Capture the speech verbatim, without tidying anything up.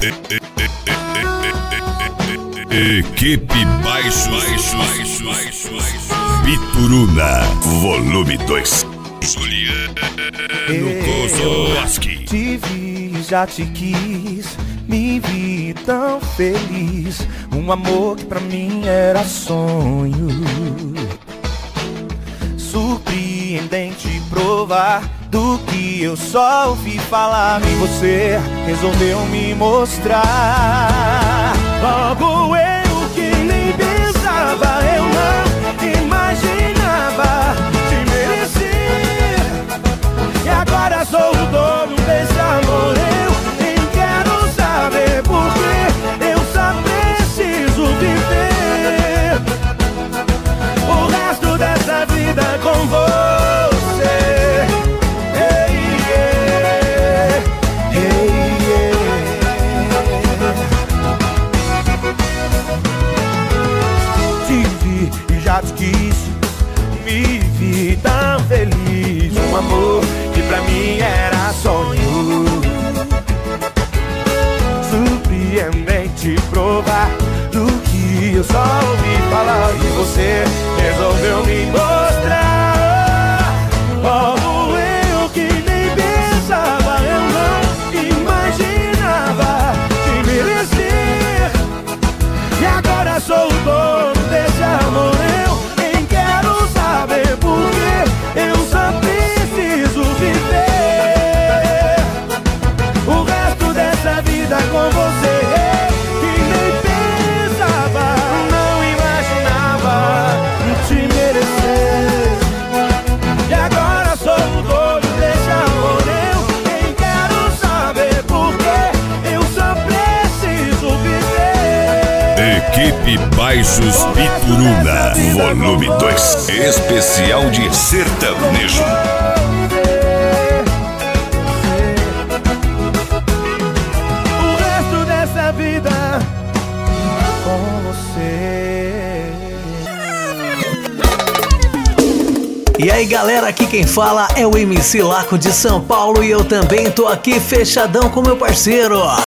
Equipe Baixo, baixo, baixo, baixo, baixo. Bituruna, volume dois. Juliano Kozlowski. Te vi, já te quis, me vi tão feliz. Um amor que pra mim era sonho. Surpreendente provar do que eu só ouvi falar. E você resolveu me mostrar. Logo eu que nem pensava, eu não imaginava te merecer. E agora sou o dono desse amor. Eu nem quero saber porque eu só preciso viver o resto dessa vida com você. Hey, yeah. Hey, yeah. Te vi e já te quis, me vi tão feliz. Um amor que pra mim era sonho. Surpreendente provar do que eu só ouvi falar. E você resolveu me mostrar. Como eu que nem pensava, eu não imaginava te merecer. E agora sou o dono desse amor. Eu nem quero saber porque eu só preciso viver o resto dessa vida com você. Que nem pensava, não imaginava te merecer. E agora sou o dono desse amor. Eu nem quero saber porque eu só preciso viver. Equipe Baixos Bituruna, volume dois. Especial de sertanejo. O resto dessa vida com você. E aí galera, aqui quem fala é o M C Laco de São Paulo e eu também tô aqui fechadão com meu parceiro